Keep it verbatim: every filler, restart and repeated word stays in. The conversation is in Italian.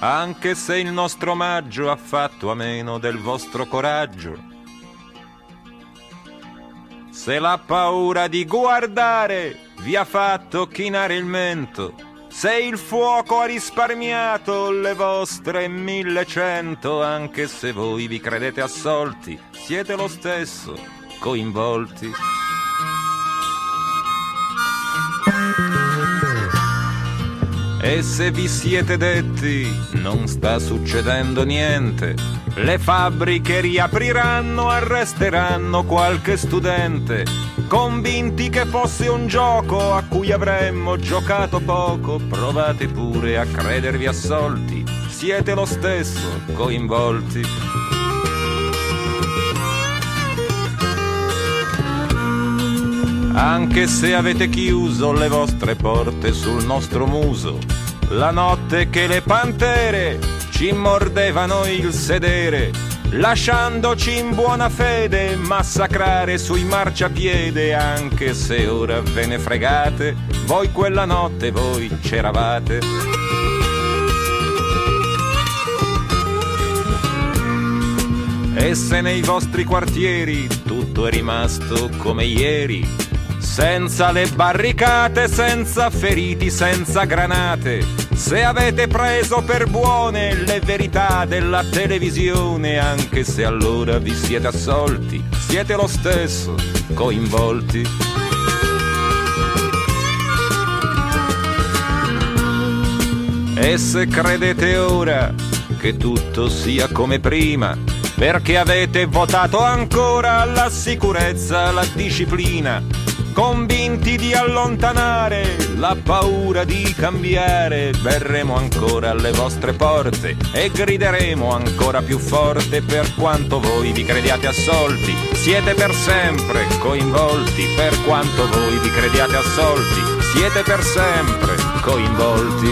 anche se il nostro omaggio ha fatto a meno del vostro coraggio. Se la paura di guardare vi ha fatto chinare il mento, se il fuoco ha risparmiato le vostre millecento, anche se voi vi credete assolti, siete lo stesso coinvolti. E se vi siete detti non sta succedendo niente, le fabbriche riapriranno, arresteranno qualche studente, convinti che fosse un gioco a cui avremmo giocato poco, provate pure a credervi assolti, siete lo stesso coinvolti. Anche se avete chiuso le vostre porte sul nostro muso, la notte che le pantere ci mordevano il sedere, lasciandoci in buona fede massacrare sui marciapiede, anche se ora ve ne fregate, voi quella notte voi c'eravate. E se nei vostri quartieri tutto è rimasto come ieri, senza le barricate, senza feriti, senza granate, se avete preso per buone le verità della televisione, anche se allora vi siete assolti, siete lo stesso coinvolti. E se credete ora che tutto sia come prima, perché avete votato ancora la sicurezza, la disciplina, convinti di allontanare la paura di cambiare, verremo ancora alle vostre porte e grideremo ancora più forte, per quanto voi vi crediate assolti, siete per sempre coinvolti, per quanto voi vi crediate assolti, siete per sempre coinvolti.